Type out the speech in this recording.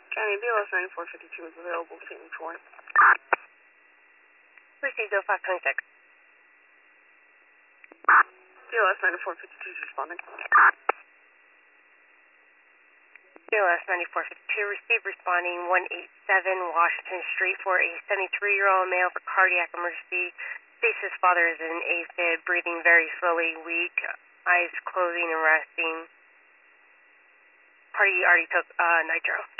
County BLS 9452 is available, statement 4. Received 0526. BLS 9452 is responding. BLS 9452 received responding 187 Washington Street for a 73-year-old male for cardiac emergency. States his father is in AFib, breathing very slowly, weak, eyes closing and resting. Party already took nitro.